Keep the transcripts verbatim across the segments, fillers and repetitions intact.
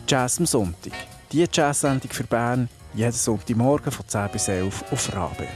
Jazz am Sonntag. Die Jazz-Sendung für Bern, jeden Sonntagmorgen von zehn bis elf auf Rabe.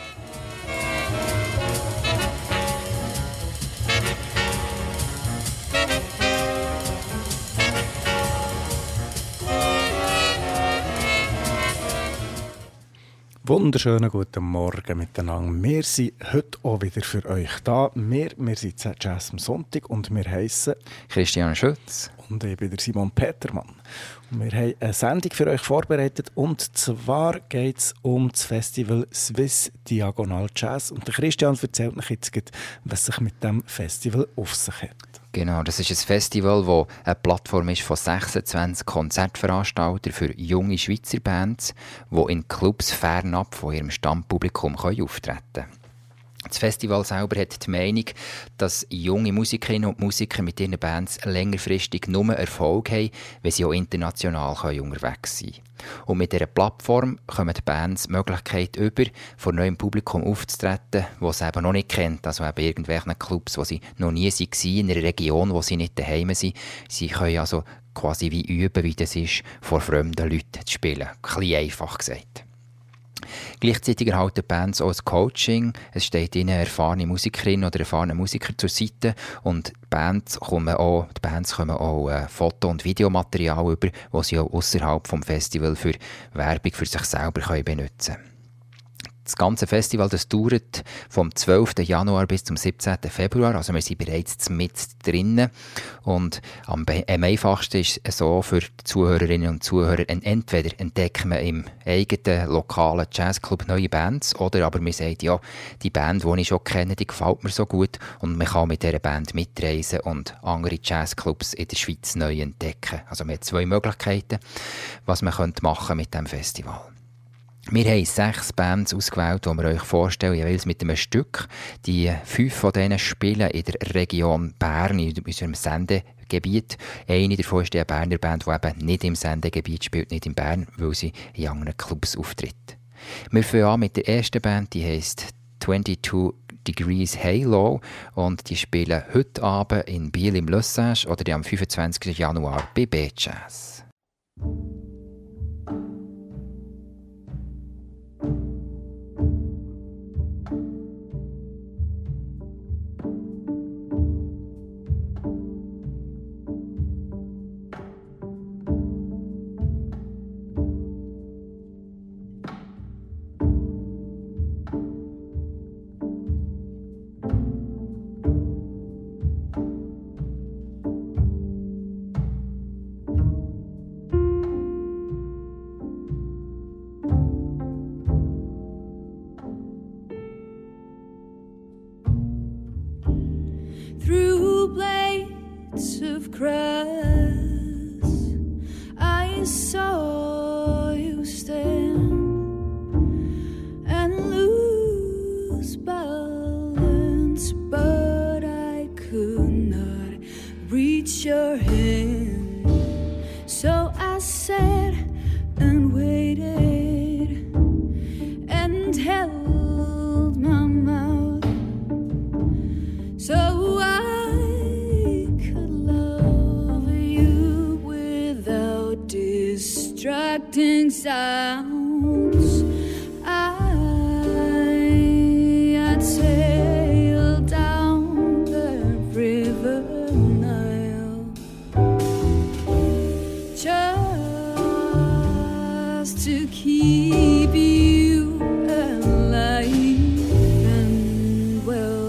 Wunderschönen guten Morgen miteinander. Wir sind heute auch wieder für euch da. Wir, wir sind Jazz am Sonntag und wir heissen Christian Schütz und ich bin der Simon Petermann. Und wir haben eine Sendung für euch vorbereitet und zwar geht es um das Festival Swiss Diagonal Jazz. Und der Christian erzählt euch jetzt, was sich mit diesem Festival auf sich hat. Genau, das ist ein Festival, das eine Plattform ist von sechsundzwanzig Konzertveranstaltern für junge Schweizer Bands, die in Clubs fernab von ihrem Stammpublikum auftreten können. Das Festival selber hat die Meinung, dass junge Musikerinnen und Musiker mit ihren Bands längerfristig nur Erfolg haben, wenn sie auch international unterwegs sein können. Und mit dieser Plattform kommen die Bands die Möglichkeit über, vor neuem Publikum aufzutreten, das sie eben noch nicht kennt. Also eben irgendwelchen Clubs, wo sie noch nie waren, in einer Region, wo sie nicht daheim sind. Sie können also quasi wie üben, wie das ist, vor fremden Leuten zu spielen. Ein bisschen einfach gesagt. Gleichzeitig erhalten Bands auch ein Coaching. Es steht ihnen erfahrene Musikerinnen oder erfahrene Musiker zur Seite. Und die Bands kommen auch, die Bands kommen auch äh, Foto- und Videomaterial über, das sie auch außerhalb des Festivals für Werbung für sich selber können benutzen können. Das ganze Festival das dauert vom zwölften Januar bis zum siebzehnten Februar. Also wir sind bereits mit drinnen. Und am, am einfachsten ist es so für die Zuhörerinnen und Zuhörer, entweder entdecken wir im eigenen lokalen Jazzclub neue Bands oder aber man sagt, ja, die Band, die ich schon kenne, die gefällt mir so gut und man kann mit dieser Band mitreisen und andere Jazzclubs in der Schweiz neu entdecken. Also wir haben zwei Möglichkeiten, was man machen mit diesem Festival. Wir haben sechs Bands ausgewählt, die wir euch vorstellen, jeweils mit einem Stück. Die fünf von denen spielen in der Region Bern, in unserem Sendegebiet. Eine davon ist die Berner Band, die eben nicht im Sendegebiet spielt, nicht in Bern, weil sie in anderen Clubs auftritt. Wir fangen an mit der ersten Band, die heisst zweiundzwanzig Degrees Halo und die spielen heute Abend in Biel im Le Sage oder am fünfundzwanzigsten Januar bei B-Jazz. Sounds I, I'd sail down the river Nile just to keep you alive and well.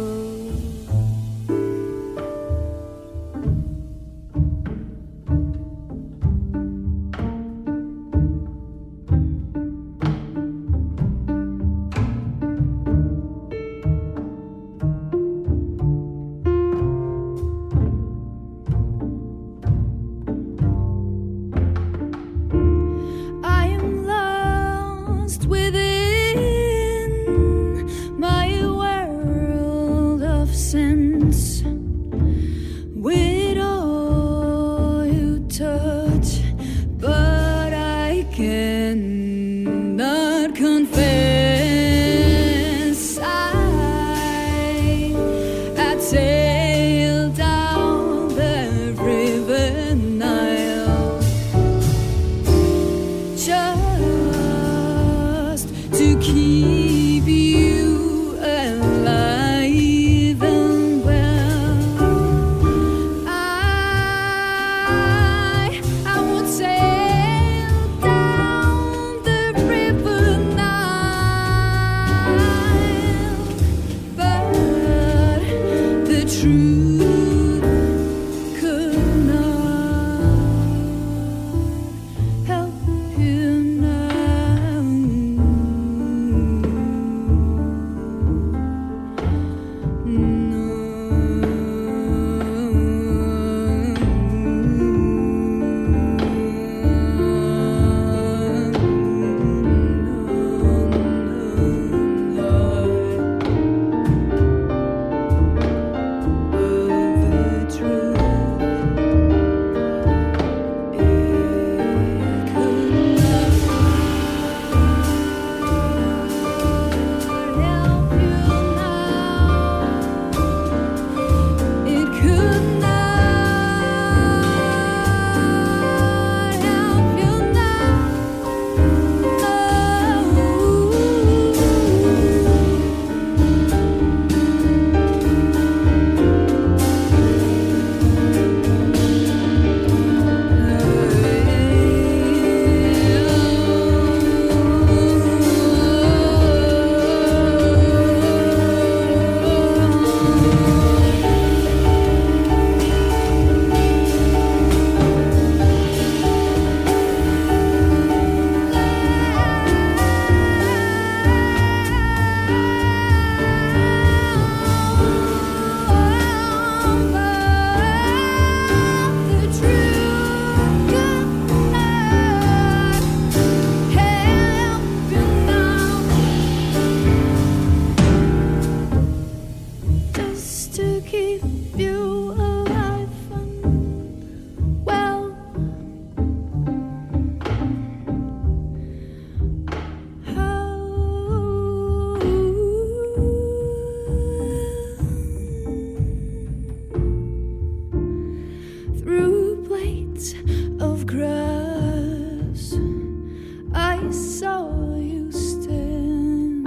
I saw you stand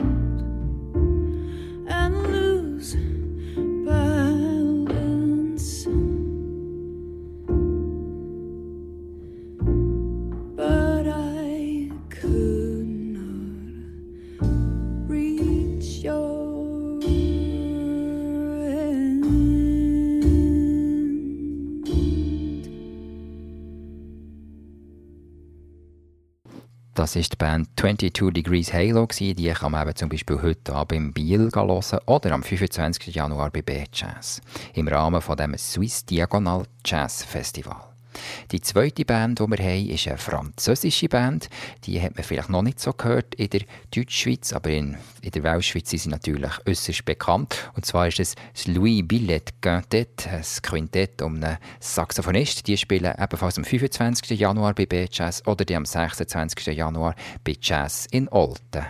and lose balance, but I could not reach your hand. Das ist die Band twenty-two Degrees Halo. Die kann man eben zum Beispiel heute Abend in Biel hören oder am fünfundzwanzigsten Januar bei B-Jazz im Rahmen von dem Swiss Diagonal Jazz Festival. Die zweite Band, die wir haben, ist eine französische Band. Die hat man vielleicht noch nicht so gehört in der Deutschschweiz, aber in, in der Weltschweiz sind sie natürlich äußerst bekannt. Und zwar ist es das Louis Billet Quintett, ein Quintett um einen Saxophonist. Die spielen ebenfalls am fünfundzwanzigsten Januar bei B-Jazz oder die am sechsundzwanzigsten Januar bei Jazz in Olten.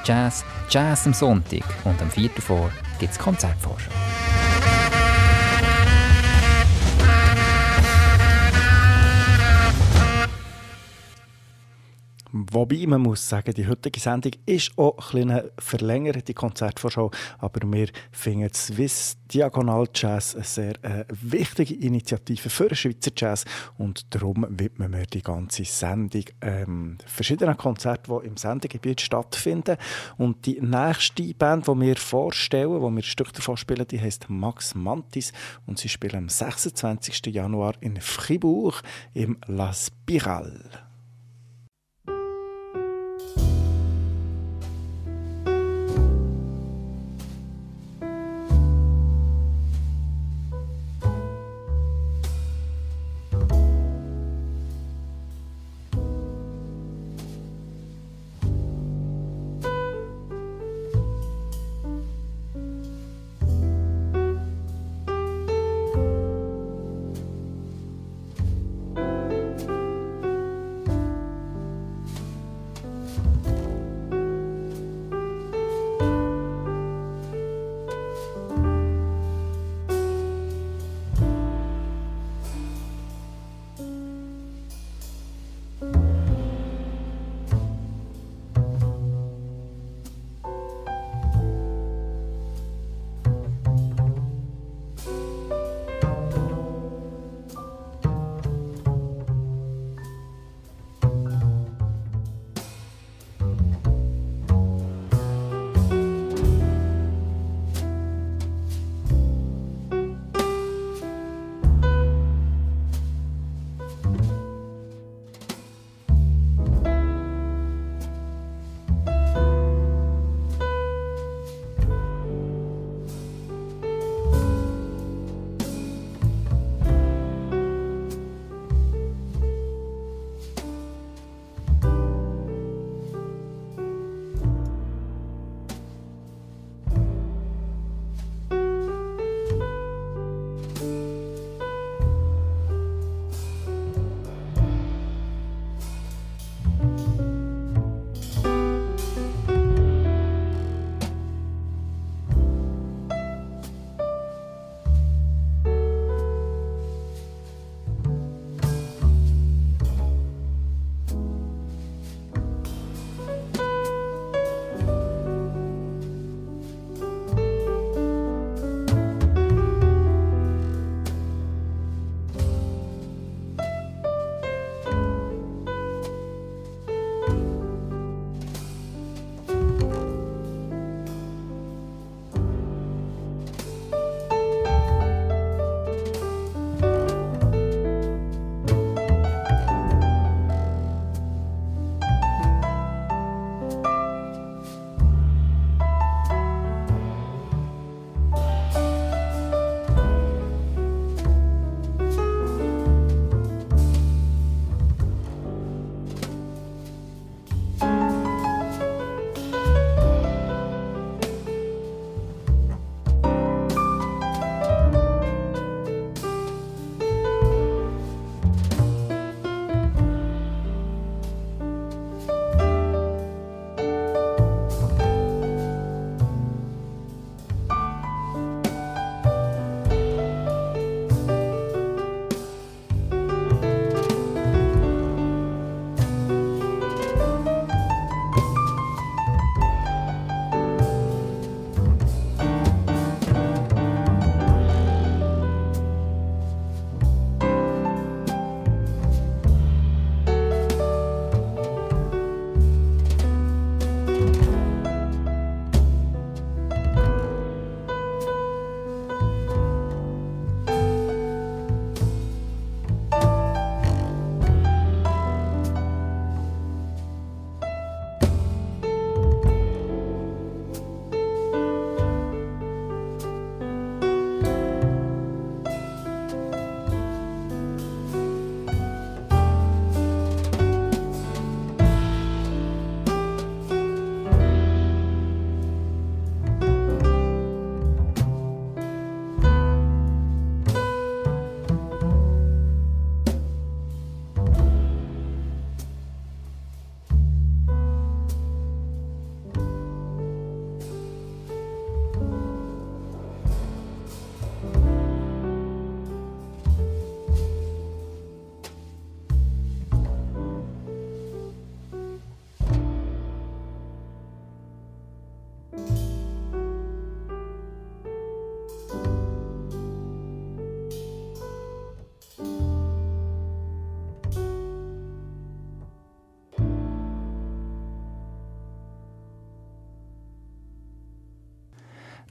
Jazz, Jazz am Sonntag und am Viertel vor gibt es Konzertvorschau. Wobei, man muss sagen, die heutige Sendung ist auch ein eine verlängerte Konzertvorschau, aber wir finden Swiss Diagonal Jazz eine sehr äh, wichtige Initiative für den Schweizer Jazz und darum widmen wir die ganze Sendung ähm, verschiedenen Konzerten, die im Sendegebiet stattfinden. Und die nächste Band, die wir vorstellen, die wir ein Stück davon spielen, die heisst Max Mantis und sie spielen am sechsundzwanzigsten Januar in Fribourg im La Spirale.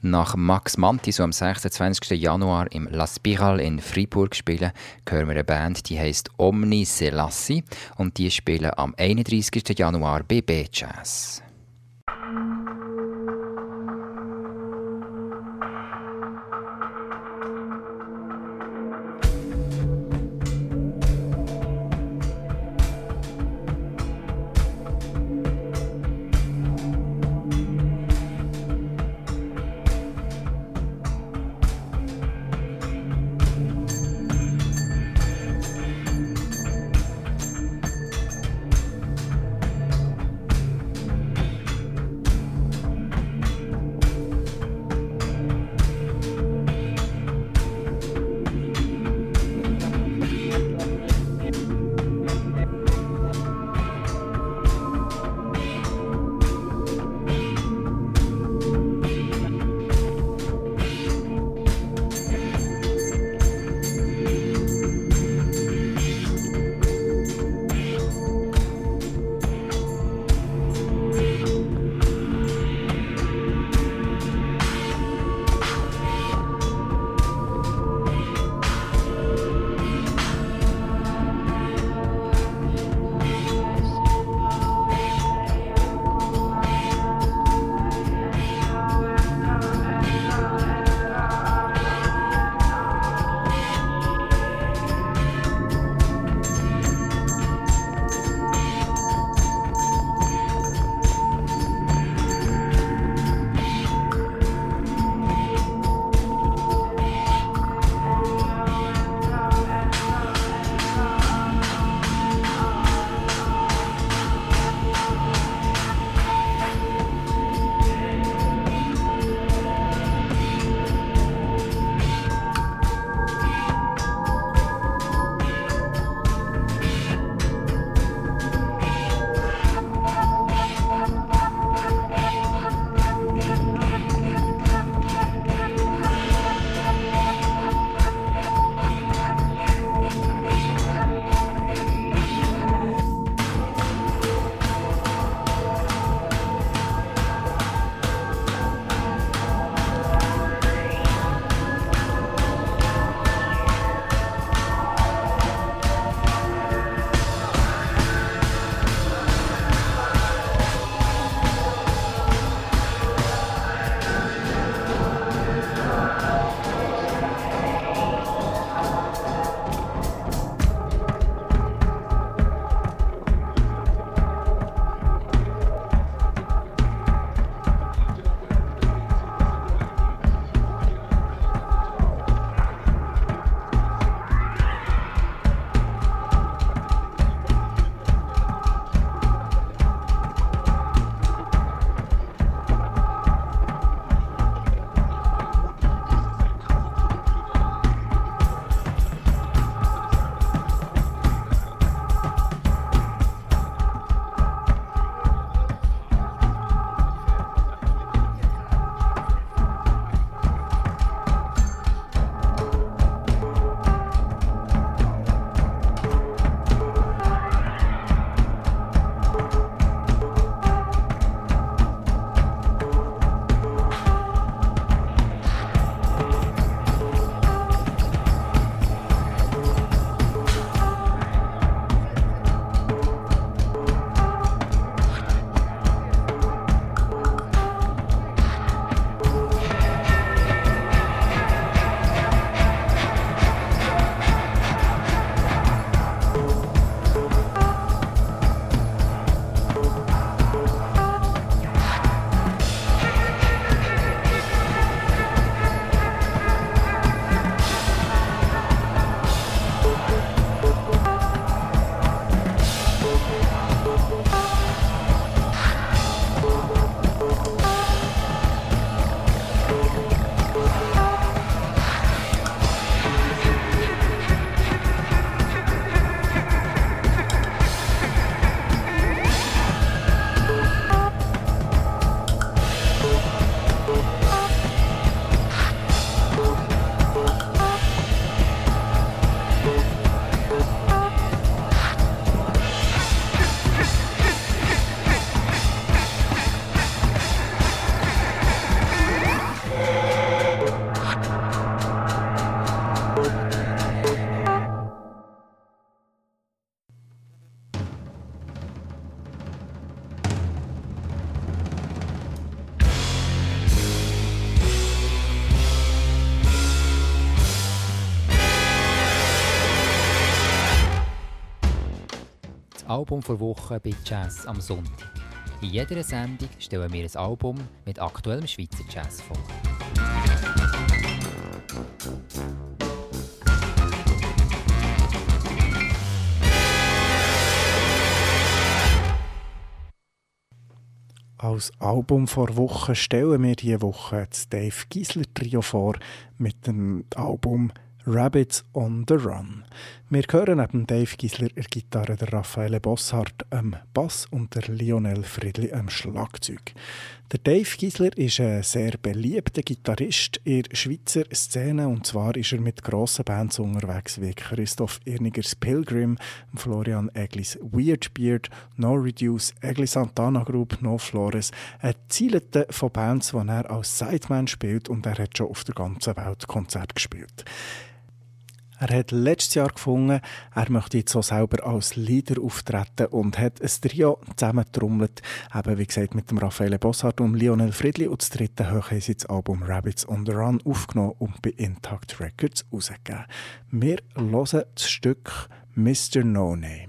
Nach Max Manti, so am sechsundzwanzigsten Januar im La Spirale in Freiburg spielen, hören wir eine Band, die heisst Omni Selassie und die spielen am einunddreißigsten Januar bei B-Jazz. Album vor Woche bei Jazz am Sonntag. In jeder Sendung stellen wir ein Album mit aktuellem Schweizer Jazz vor. Als Album vor Wochen stellen wir diese Woche das Dave Giesler Trio vor mit dem Album Rabbits on the Run. Wir hören neben Dave Giesler der Gitarre, der Raffaele Bosshardt am Bass und der Lionel Friedli am Schlagzeug. Der Dave Giesler ist ein sehr beliebter Gitarrist in der Schweizer Szene, und zwar ist er mit grossen Bands unterwegs wie Christoph Irnigers Pilgrim, Florian Eglis Weirdbeard, No Reduce, Egli Santana Group, No Flores. Er zielt von Bands, die er als Sideman spielt, und er hat schon auf der ganzen Welt Konzerte gespielt. Er hat letztes Jahr gefunden, er möchte jetzt auch selber als Leader auftreten und hat ein Trio zusammengetrommelt, eben wie gesagt mit dem Raffaele Bosshardt und Lionel Friedli, und das dritte Hoch haben sie das Album Rabbits on the Run aufgenommen und bei Intact Records rausgegeben. Wir hören das Stück Mister No Name.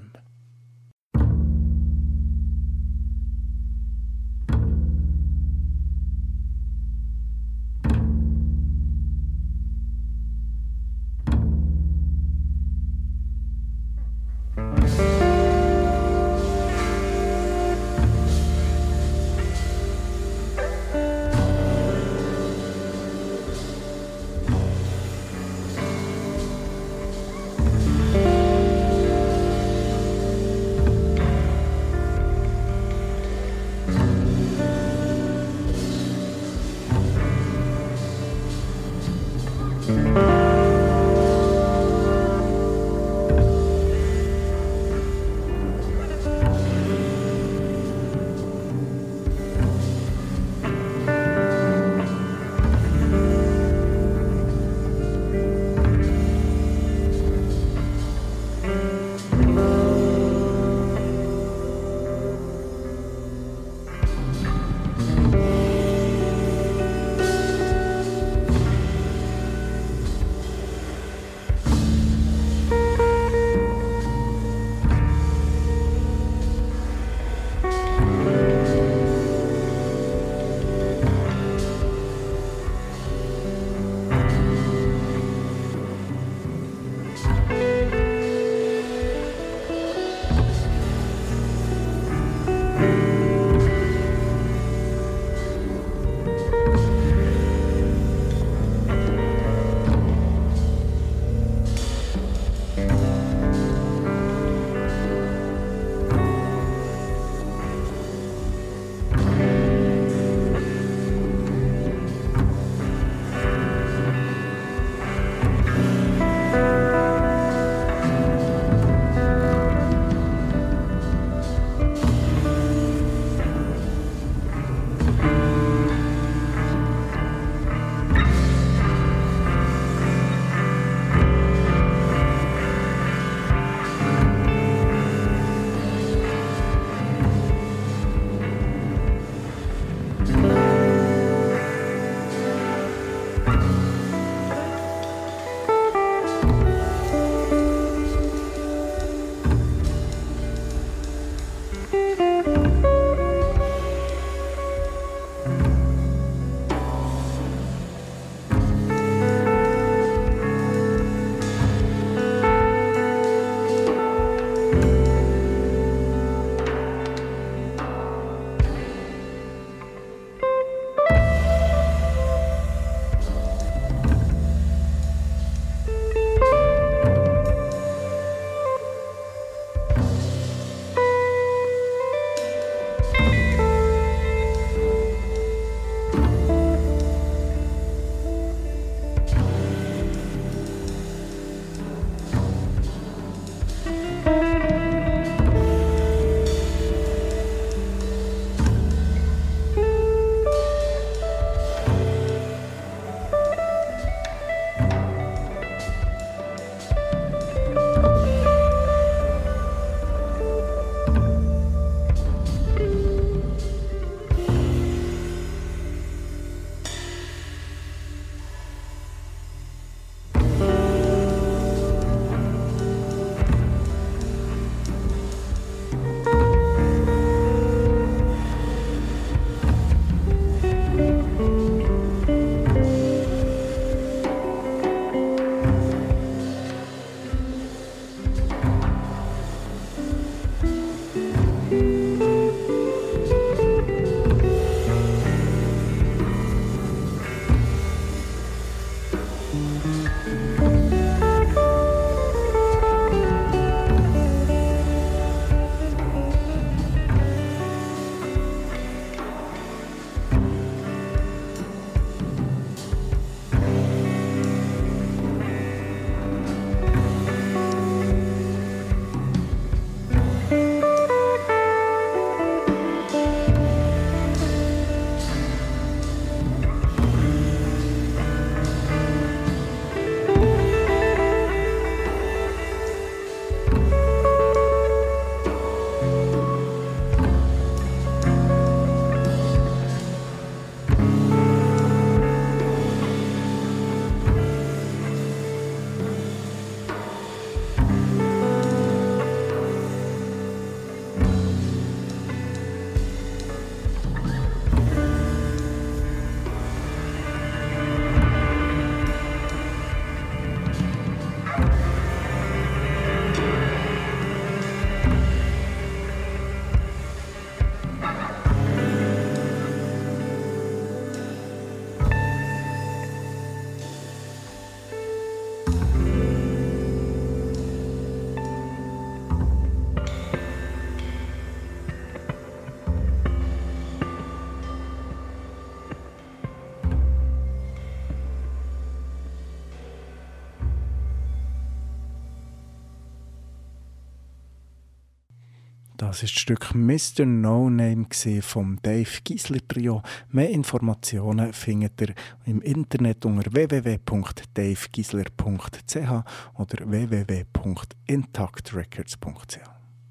Das ist das Stück Mister No Name vom Dave Giesler Trio. Mehr Informationen findet ihr im Internet unter w w w punkt dave giesler punkt c h oder w w w punkt intact records punkt c h.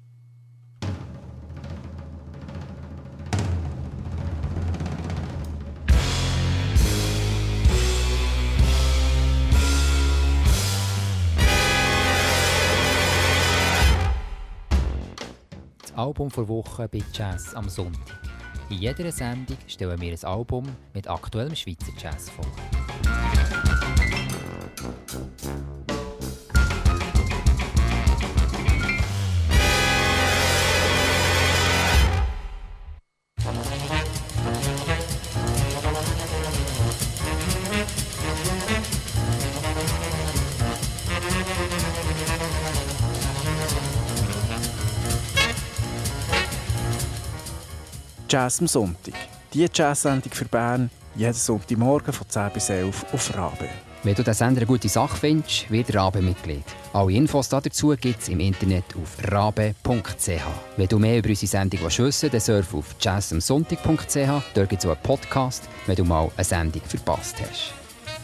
Album vor Woche bei Jazz am Sonntag. In jeder Sendung stellen wir ein Album mit aktuellem Schweizer Jazz vor. Jazz am Sonntag. Die Jazz-Sendung für Bern, jeden Sonntagmorgen von zehn bis elf auf Rabe. Wenn du den Sender eine gute Sache findest, wird Rabe-Mitglied. Alle Infos dazu gibt es im Internet auf rabe punkt c h. Wenn du mehr über unsere Sendung wissen willst, dann surf auf jazz am sonntag punkt c h. Dort gibt es auch einen Podcast, wenn du mal eine Sendung verpasst hast.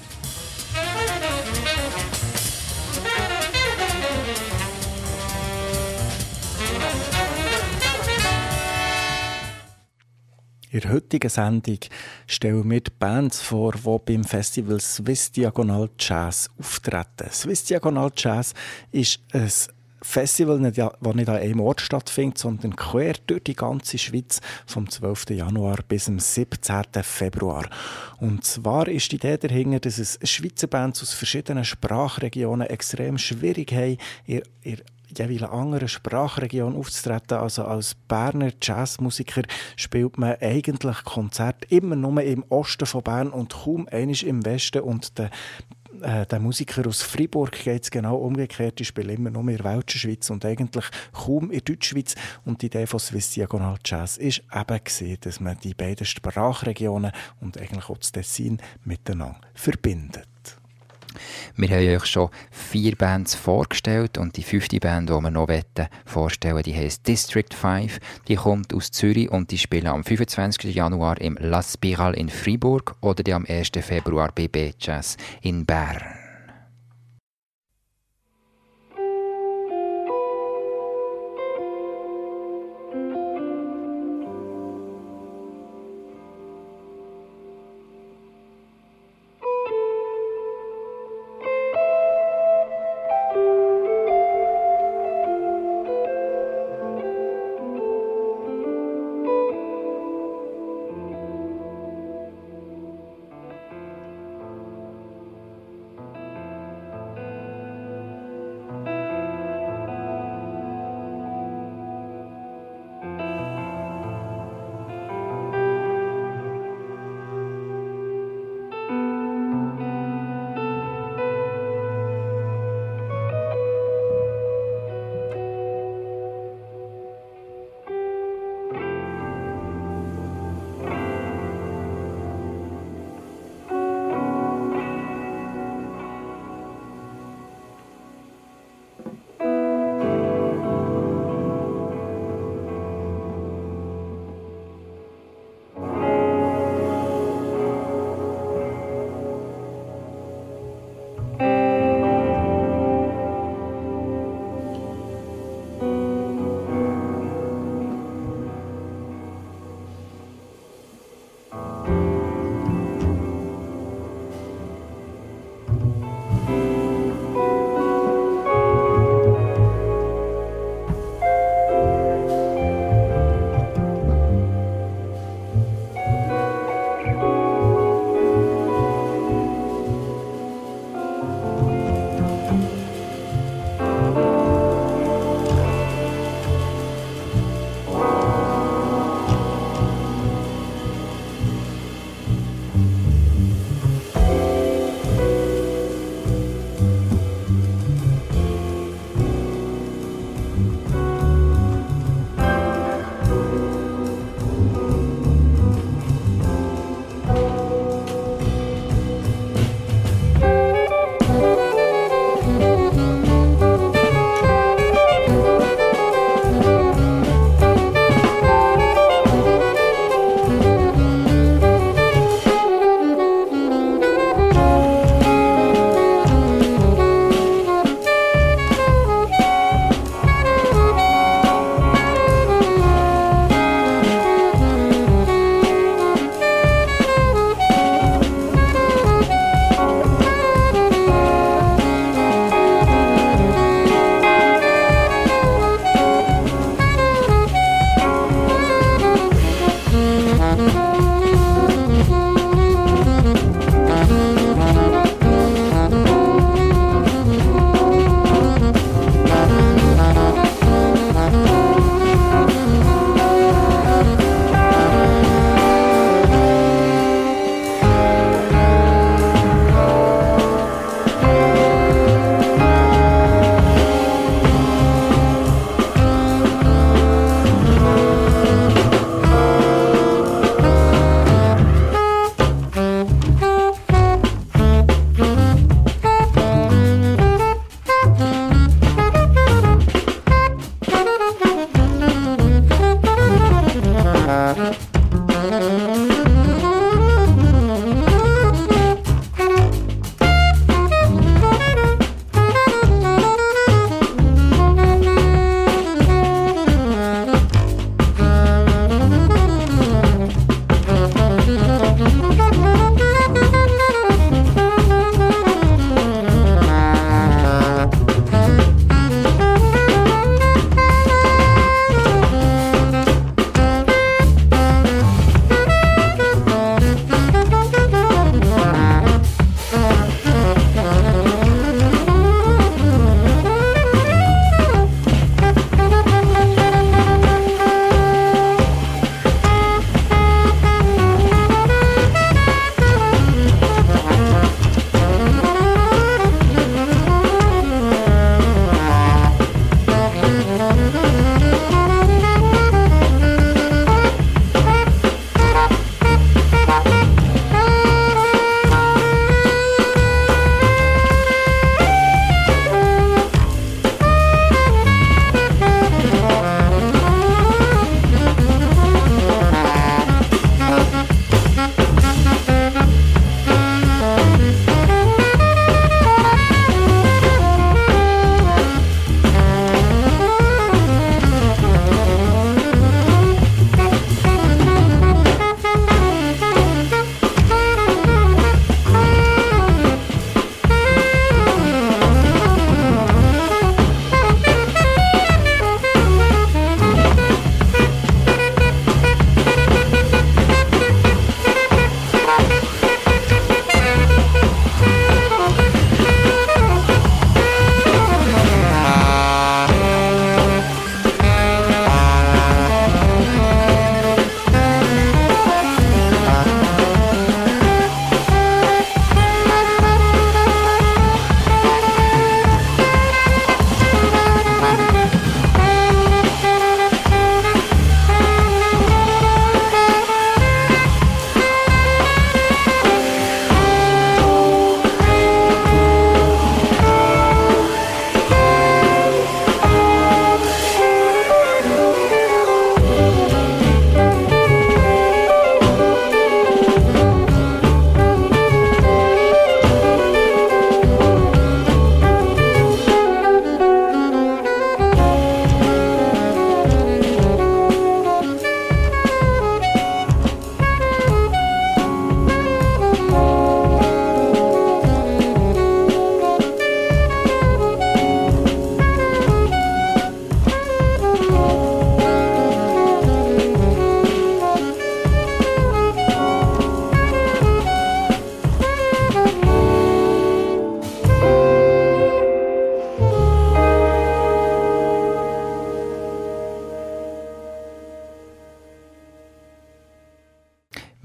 In der heutigen Sendung stellen wir die Bands vor, die beim Festival Swiss Diagonal Jazz auftreten. Swiss Diagonal Jazz ist ein Festival, das nicht an einem Ort stattfindet, sondern quer durch die ganze Schweiz vom zwölften Januar bis zum siebzehnten Februar. Und zwar ist die Idee dahinter, dass es Schweizer Bands aus verschiedenen Sprachregionen extrem schwierig haben, ihr, ihr jeweils eine andere Sprachregion aufzutreten. Also als Berner Jazzmusiker spielt man eigentlich Konzerte immer nur im Osten von Bern und kaum einmal im Westen. Und der, äh, der Musiker aus Freiburg geht es genau umgekehrt. Die spielen immer nur in der Weltschweiz und eigentlich kaum in der Deutschschweiz. Und die Idee von Swiss Diagonal Jazz ist eben gewesen, dass man die beiden Sprachregionen und eigentlich auch das Tessin miteinander verbindet. Wir haben euch schon vier Bands vorgestellt und die fünfte Band, die wir noch vorstellen wollen, die heisst District fünf. Die kommt aus Zürich und die spielen am fünfundzwanzigsten Januar im La Spirale in Freiburg oder die am ersten Februar bei B-Jazz in Bern.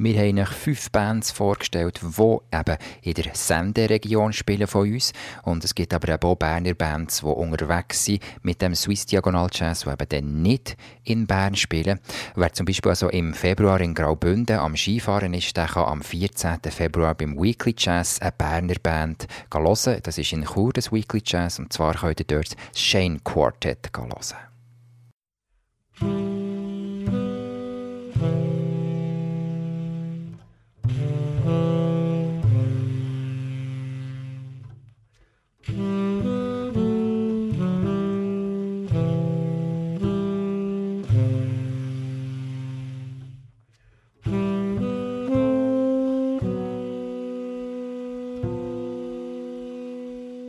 Wir haben euch fünf Bands vorgestellt, die eben in der Senderegion spielen von uns. Und es gibt aber auch Berner Bands, die unterwegs sind mit dem Swiss Diagonal Jazz, die eben dann nicht in Bern spielen. Wer zum Beispiel also im Februar in Graubünden am Skifahren ist, der kann am vierzehnten Februar beim Weekly Jazz eine Berner Band hören. Das ist in Chur, das Weekly Jazz. Und zwar könnt ihr dort das Shane Quartet hören.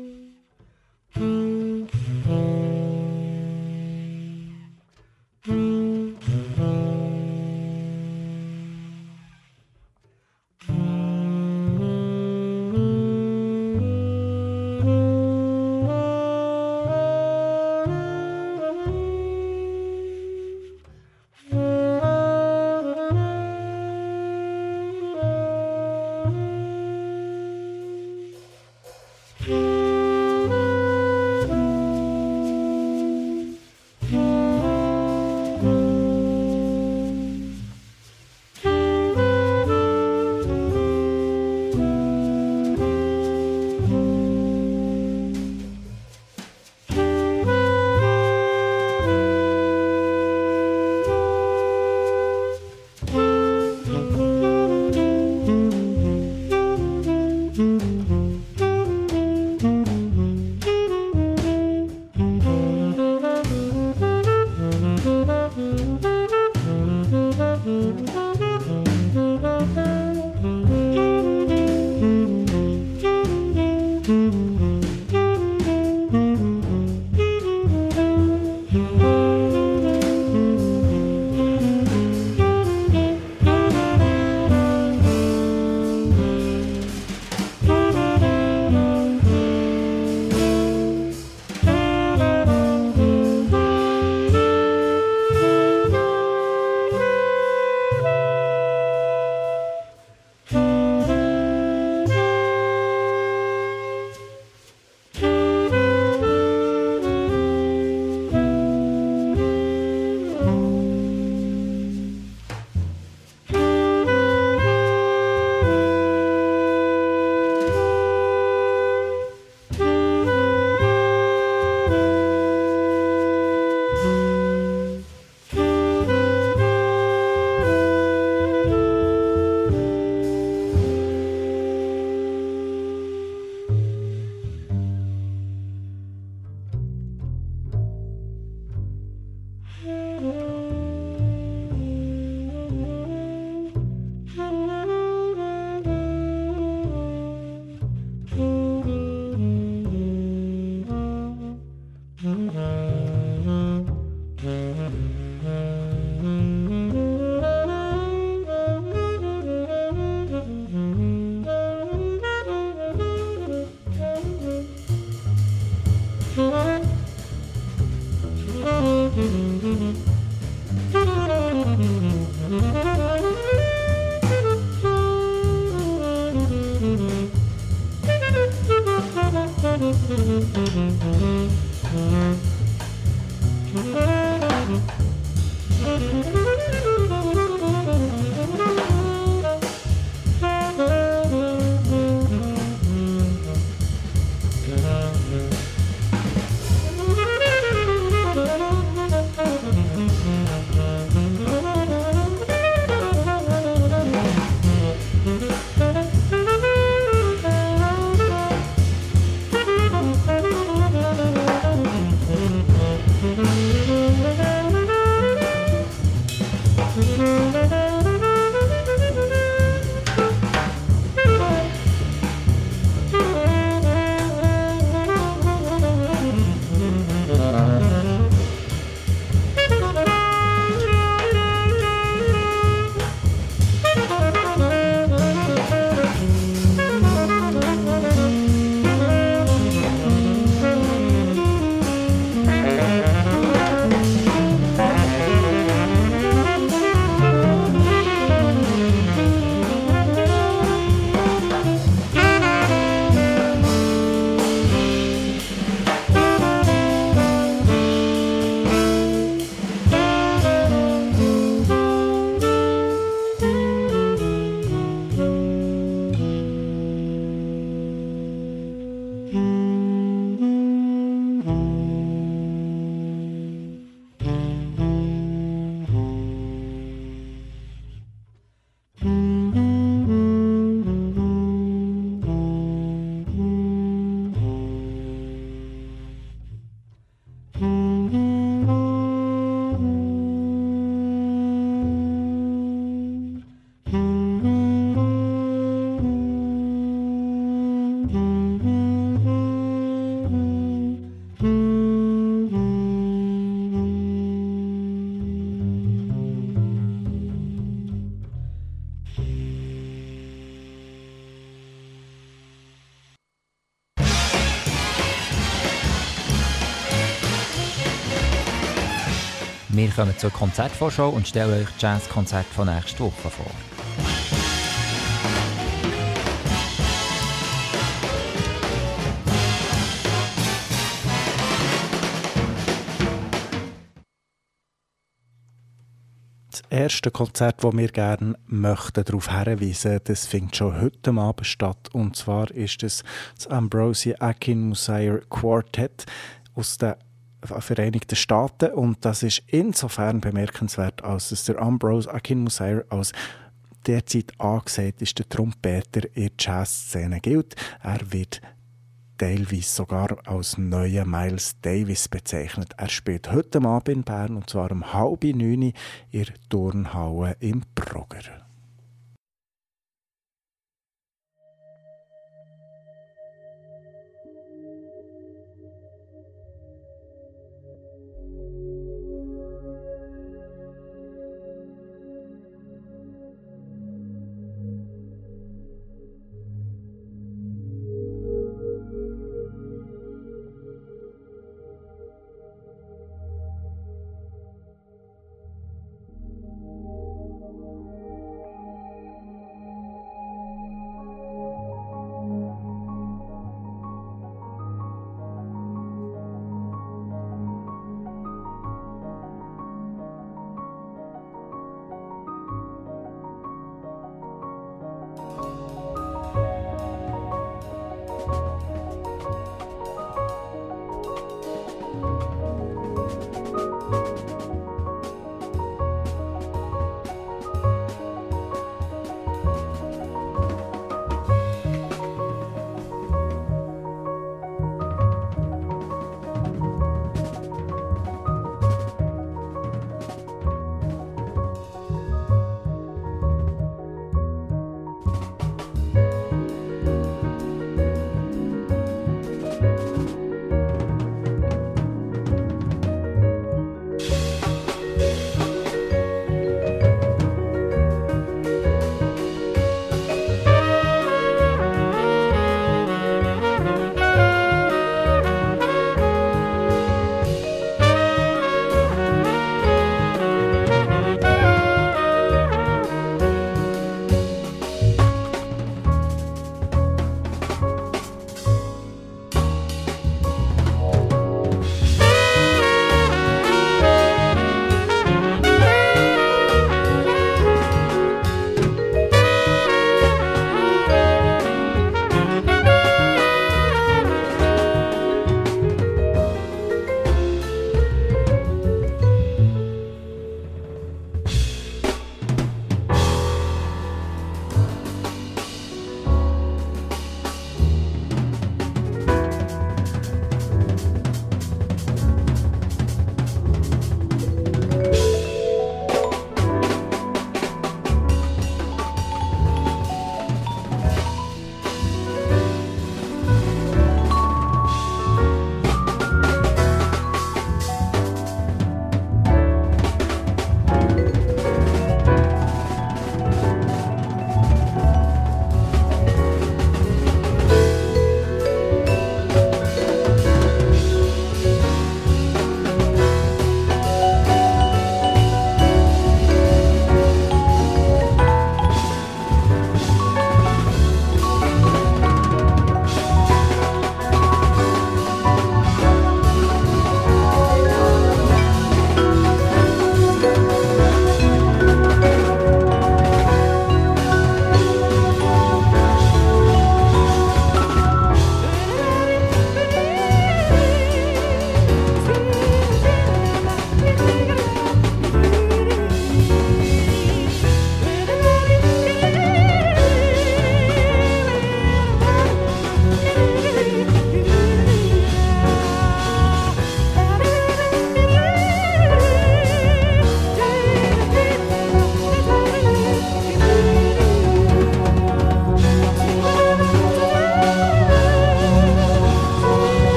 Mm-hmm. Wir kommen zur Konzertvorschau und stellen euch das Jazzkonzert von nächster Woche vor. Das erste Konzert, das wir gerne möchten, darauf hinweisen, das findet schon heute Abend statt. Und zwar ist es das Ambrosia Akin Musair Quartet aus den Vereinigten Staaten. Und das ist insofern bemerkenswert, als es der Ambrose Akin Musair als derzeit angesehen ist, der Trompeter in der Jazzszene gilt. Er wird teilweise sogar als neuer Miles Davis bezeichnet. Er spielt heute Abend in Bern, und zwar um halb neun in der Turnhalle im Progrer.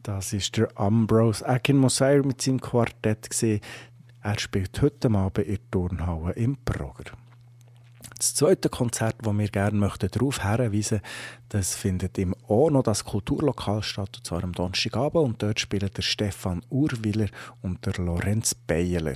Das war der Ambrose Akin Mosair mit seinem Quartett. Er spielt heute Abend in der Turnhalle im Progr. Das zweite Konzert, das wir gerne darauf hinweisen möchten, das findet im Ono, das Kulturlokal, statt, und zwar am Donnerstagabend. Und dort spielen der Stefan Urwiller und der Lorenz Beyeler.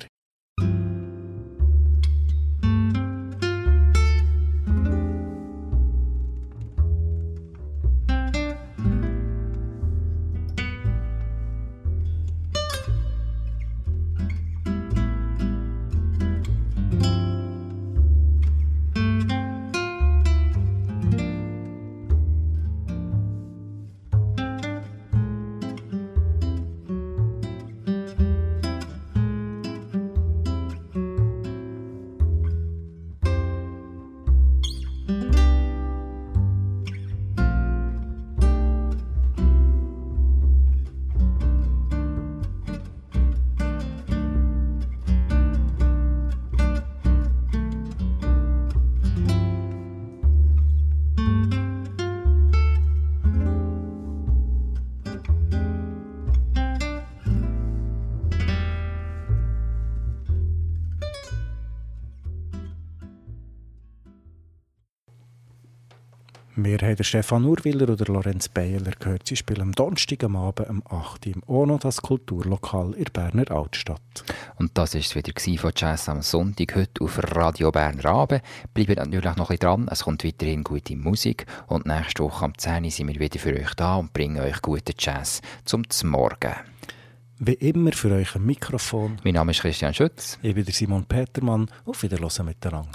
Wir haben den Stefan Urwiller oder Lorenz Beyeler gehört. Sie spielen am Donnerstag am Abend um acht Uhr im Ono, das Kulturlokal in der Berner Altstadt. Und das war es wieder von Jazz am Sonntag, heute auf Radio Berner Abend. Bleibt natürlich noch ein bisschen dran, es kommt weiterhin gute Musik. Und nächste Woche am zehn Uhr sind wir wieder für euch da und bringen euch guten Jazz zum Morgen. Wie immer für euch ein Mikrofon. Mein Name ist Christian Schütz. Ich bin der Simon Petermann. Auf Wiederhören miteinander.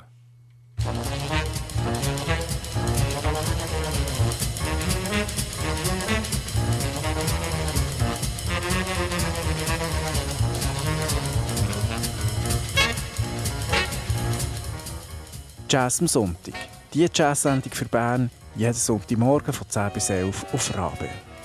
Jazz am Sonntag. Die Jazz-Sendung für Bern, jeden Sonntagmorgen von zehn bis elf auf Rabe.